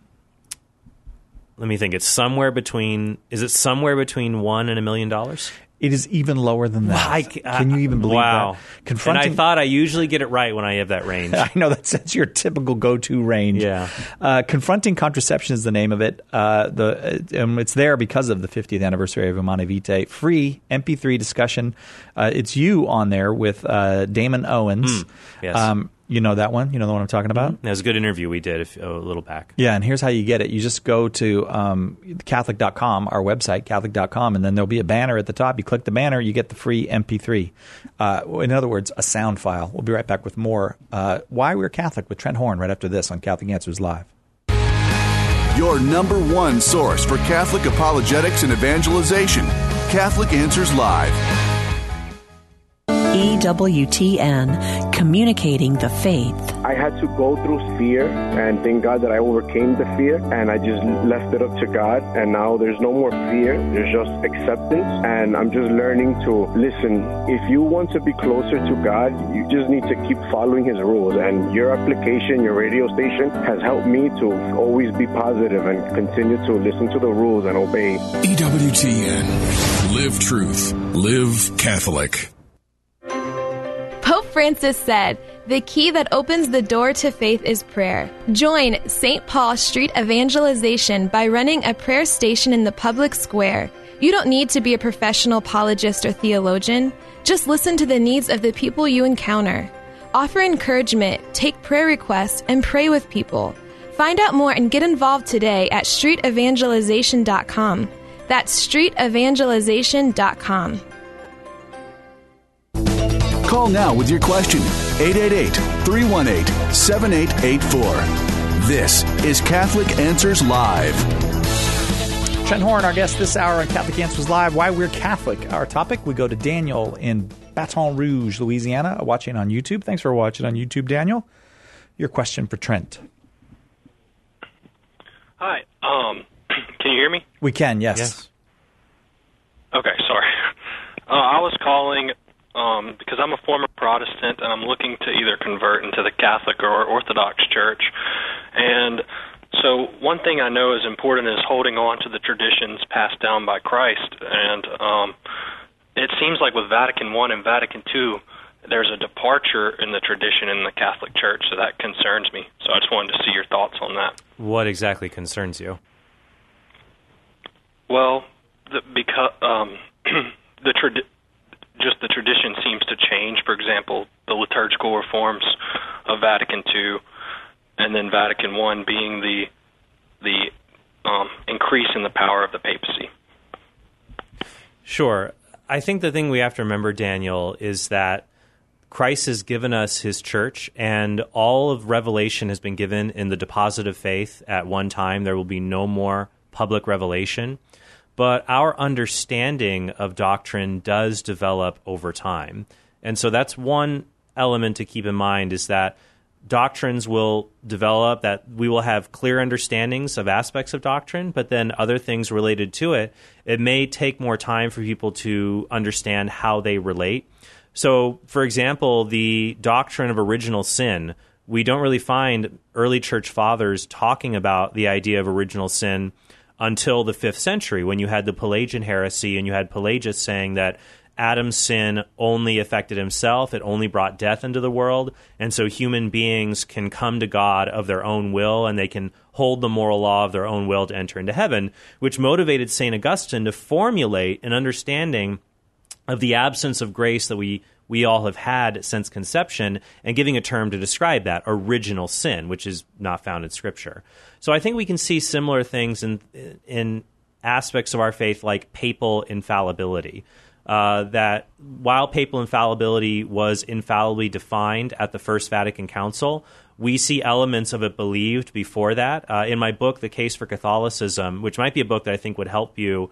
Let me think. Is it somewhere between $1 and $1 million? It is even lower than that. Can you even believe that? And I thought I usually get it right when I have that range. I know that's your typical go-to range. Yeah. Confronting Contraception is the name of it. It's there because of the 50th anniversary of Humanae Vitae. Free MP3 discussion. It's you on there with Damon Owens. Yes. You know that one? You know the one I'm talking about? That was a good interview we did a little back. Yeah, and here's how you get it. You just go to Catholic.com, our website, Catholic.com, and then there'll be a banner at the top. You click the banner, you get the free MP3. In other words, a sound file. We'll be right back with more Why We're Catholic with Trent Horn right after this on Catholic Answers Live. Your number one source for Catholic apologetics and evangelization. Catholic Answers Live. EWTN, communicating the faith. I had to go through fear, and thank God that I overcame the fear, and I just left it up to God, and now there's no more fear. There's just acceptance, and I'm just learning to listen. If you want to be closer to God, you just need to keep following His rules, and your application, your radio station has helped me to always be positive and continue to listen to the rules and obey. EWTN. Live truth. Live Catholic. Pope Francis said, "The key that opens the door to faith is prayer." Join St. Paul Street Evangelization by running a prayer station in the public square. You don't need to be a professional apologist or theologian. Just listen to the needs of the people you encounter. Offer encouragement, take prayer requests, and pray with people. Find out more and get involved today at streetevangelization.com. That's streetevangelization.com. Call now with your question. 888-318-7884. This is Catholic Answers Live. Trent Horn, our guest this hour on Catholic Answers Live, Why We're Catholic. Our topic, we go to Daniel in Baton Rouge, Louisiana, watching on YouTube. Thanks for watching on YouTube, Daniel. Your question for Trent. Hi. Can you hear me? We can, yes. Okay, sorry. I was calling because I'm a former Protestant, and I'm looking to either convert into the Catholic or Orthodox Church. And so one thing I know is important is holding on to the traditions passed down by Christ. And it seems like with Vatican I and Vatican II, there's a departure in the tradition in the Catholic Church, so that concerns me. So I just wanted to see your thoughts on that. What exactly concerns you? Well, because the tradition seems to change. For example, the liturgical reforms of Vatican II, and then Vatican I being the increase in the power of the papacy. Sure. I think the thing we have to remember, Daniel, is that Christ has given us his church, and all of revelation has been given in the deposit of faith at one time. There will be no more public revelation. But our understanding of doctrine does develop over time. And so that's one element to keep in mind, is that doctrines will develop, that we will have clear understandings of aspects of doctrine, but then other things related to it, it may take more time for people to understand how they relate. So, for example, the doctrine of original sin, we don't really find early church fathers talking about the idea of original sin until the 5th century, when you had the Pelagian heresy and you had Pelagius saying that Adam's sin only affected himself, it only brought death into the world, and so human beings can come to God of their own will, and they can hold the moral law of their own will to enter into heaven, which motivated St. Augustine to formulate an understanding of the absence of grace that we all have had since conception, and giving a term to describe that, original sin, which is not found in Scripture. So I think we can see similar things in aspects of our faith, like papal infallibility. That while papal infallibility was infallibly defined at the First Vatican Council, we see elements of it believed before that. In my book, The Case for Catholicism, which might be a book that I think would help you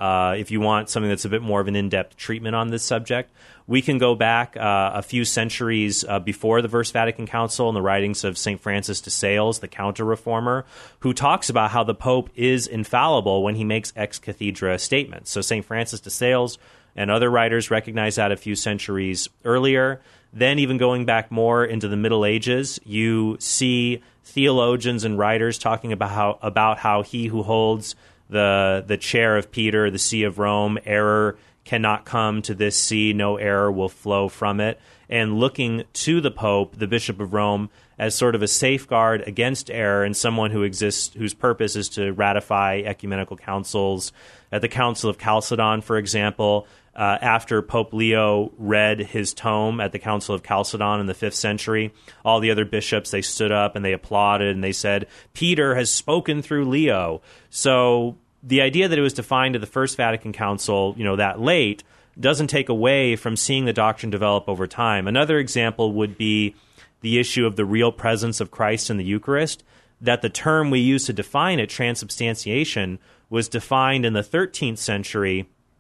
if you want something that's a bit more of an in-depth treatment on this subject, we can go back a few centuries before the First Vatican Council in the writings of St. Francis de Sales, the counter-reformer, who talks about how the Pope is infallible when he makes ex cathedra statements. So St. Francis de Sales and other writers recognize that a few centuries earlier. Then even going back more into the Middle Ages, you see theologians and writers talking about how he who holds the chair of Peter, the see of Rome, error cannot come to this see, no error will flow from it, and looking to the Pope, the Bishop of Rome, as sort of a safeguard against error and someone who exists, whose purpose is to ratify ecumenical councils. At the Council of Chalcedon, for example, after Pope Leo read his tome at the Council of Chalcedon in the 5th century, all the other bishops, they stood up and they applauded and they said, Peter has spoken through Leo. So the idea that it was defined at the First Vatican Council, that late, doesn't take away from seeing the doctrine develop over time. Another example would be the issue of the real presence of Christ in the Eucharist, that the term we use to define it, transubstantiation, was defined in the 13th century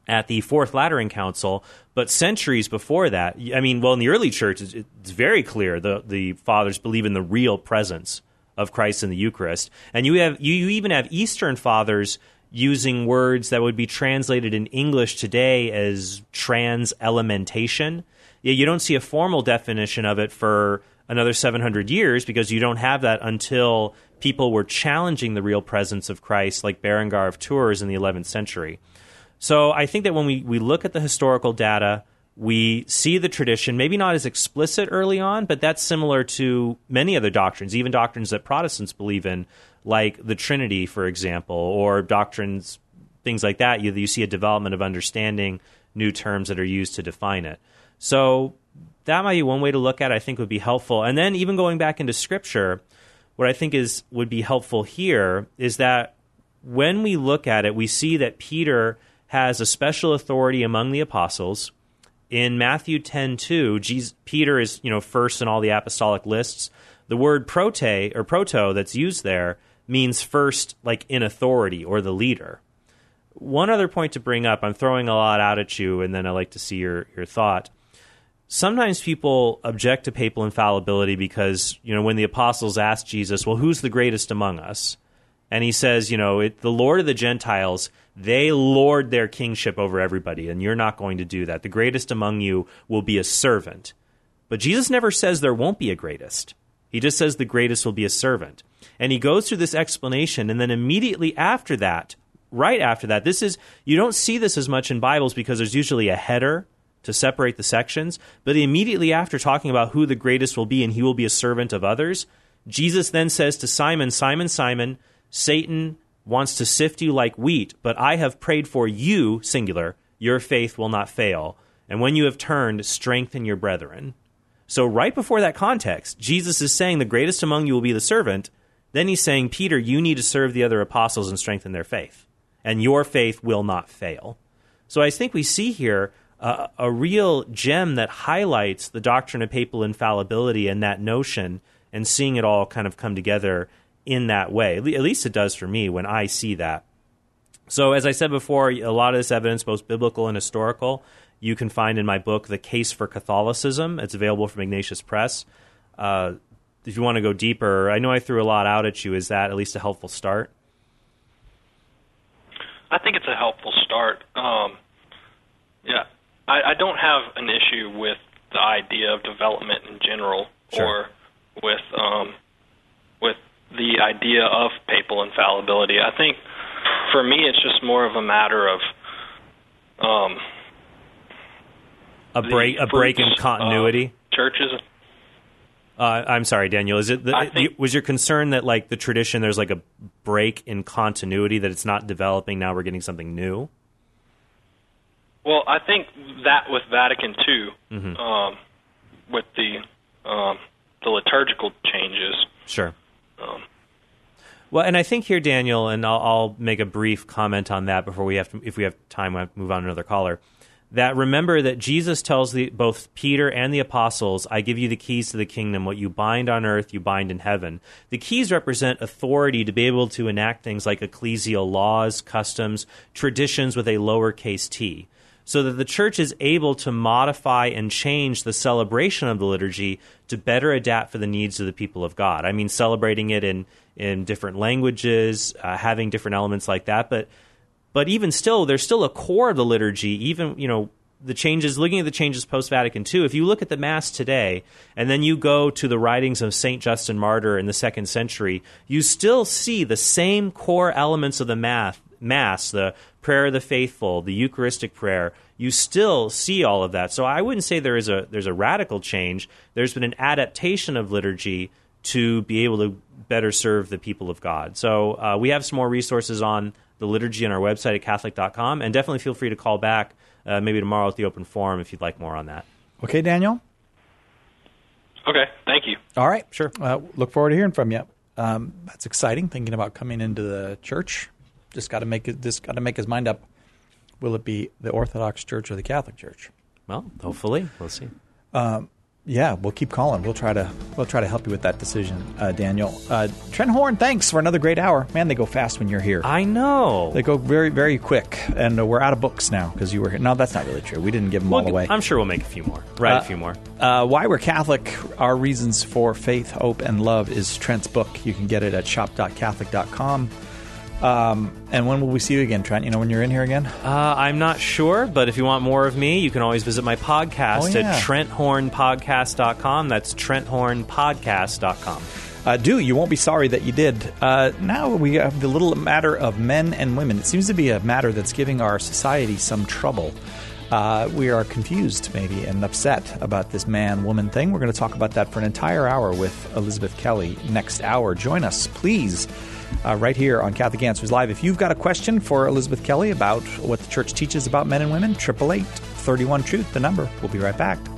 at the Fourth Lateran Council, but centuries before that. I mean, well, in the early church, it's very clear the fathers believe in the real presence of Christ in the Eucharist, and you even have Eastern fathers using words that would be translated in English today as trans-elementation. You don't see a formal definition of it for another 700 years because you don't have that until people were challenging the real presence of Christ, like Berengar of Tours in the 11th century. So I think that when we look at the historical data, we see the tradition, maybe not as explicit early on, but that's similar to many other doctrines, even doctrines that Protestants believe in, like the Trinity, for example, or doctrines, things like that. You see a development of understanding new terms that are used to define it. So that might be one way to look at it, I think would be helpful. And then even going back into Scripture, what I think would be helpful here is that when we look at it, we see that Peter has a special authority among the apostles. In Matthew 10:2, Peter is first in all the apostolic lists. The word proto that's used there means first, like in authority or the leader. One other point to bring up, I'm throwing a lot out at you, and then I'd like to see your thought. Sometimes people object to papal infallibility because, when the apostles asked Jesus, well, who's the greatest among us? And he says, the Lord of the Gentiles, they lord their kingship over everybody, and you're not going to do that. The greatest among you will be a servant. But Jesus never says there won't be a greatest. He just says the greatest will be a servant. And he goes through this explanation, and then immediately after that, right after that, you don't see this as much in Bibles because there's usually a header to separate the sections, but immediately after talking about who the greatest will be and he will be a servant of others, Jesus then says to Simon, Simon, Simon, Satan wants to sift you like wheat, but I have prayed for you, singular, your faith will not fail. And when you have turned, strengthen your brethren. So right before that context, Jesus is saying the greatest among you will be the servant. Then he's saying, Peter, you need to serve the other apostles and strengthen their faith, and your faith will not fail. So I think we see here a real gem that highlights the doctrine of papal infallibility and that notion, and seeing it all kind of come together in that way. At least it does for me when I see that. So as I said before, a lot of this evidence, both biblical and historical, you can find in my book, The Case for Catholicism. It's available from Ignatius Press. If you want to go deeper, I know I threw a lot out at you. Is that at least a helpful start? I think it's a helpful start. I don't have an issue with the idea of development in general, or with the idea of papal infallibility. I think for me it's just more of a matter of a break in continuity. Churches. I'm sorry, Daniel. Is it was your concern that like the tradition there's like a break in continuity, that it's not developing, now we're getting something new? Well, I think that with Vatican II, with the liturgical changes. Sure. Well, and I think here, Daniel, and I'll make a brief comment on that before if we have time, we'll move on to another caller. That remember that Jesus tells both Peter and the apostles, I give you the keys to the kingdom. What you bind on earth, you bind in heaven. The keys represent authority to be able to enact things like ecclesial laws, customs, traditions with a lowercase t, so that the church is able to modify and change the celebration of the liturgy to better adapt for the needs of the people of God. I mean, celebrating it in different languages, having different elements like that, but even still, there's still a core of the liturgy, even, the changes, looking at the changes post-Vatican II, if you look at the Mass today, and then you go to the writings of St. Justin Martyr in the 2nd century, you still see the same core elements of the Mass, the prayer of the faithful, the Eucharistic prayer. You still see all of that. So I wouldn't say there's a radical change. There's been an adaptation of liturgy to be able to better serve the people of God. So we have some more resources on the liturgy on our website at Catholic.com, and definitely feel free to call back maybe tomorrow at the open forum if you'd like more on that. Okay, Daniel? Okay, thank you. All right, sure. Look forward to hearing from you. That's exciting, thinking about coming into the church. Just got to make his mind up. Will it be the Orthodox Church or the Catholic Church? Well, hopefully. We'll see. Yeah, we'll keep calling. We'll try to help you with that decision, Daniel. Trent Horn, thanks for another great hour. Man, they go fast when you're here. I know. They go very, very quick. And we're out of books now because you were here. No, that's not really true. We didn't give them all away. I'm sure we'll make a few more. Write a few more. Why We're Catholic, Our Reasons for Faith, Hope, and Love is Trent's book. You can get it at shop.catholic.com. And when will we see you again, Trent? You know when you're in here again? I'm not sure, but if you want more of me, you can always visit my podcast at TrentHornPodcast.com. That's TrentHornPodcast.com. You won't be sorry that you did. Now we have the little matter of men and women. It seems to be a matter that's giving our society some trouble. We are confused, maybe, and upset about this man-woman thing. We're going to talk about that for an entire hour with Elizabeth Kelly next hour. Join us, please. Right here on Catholic Answers Live. If you've got a question for Elizabeth Kelly about what the church teaches about men and women, 888-31-TRUTH, the number. We'll be right back.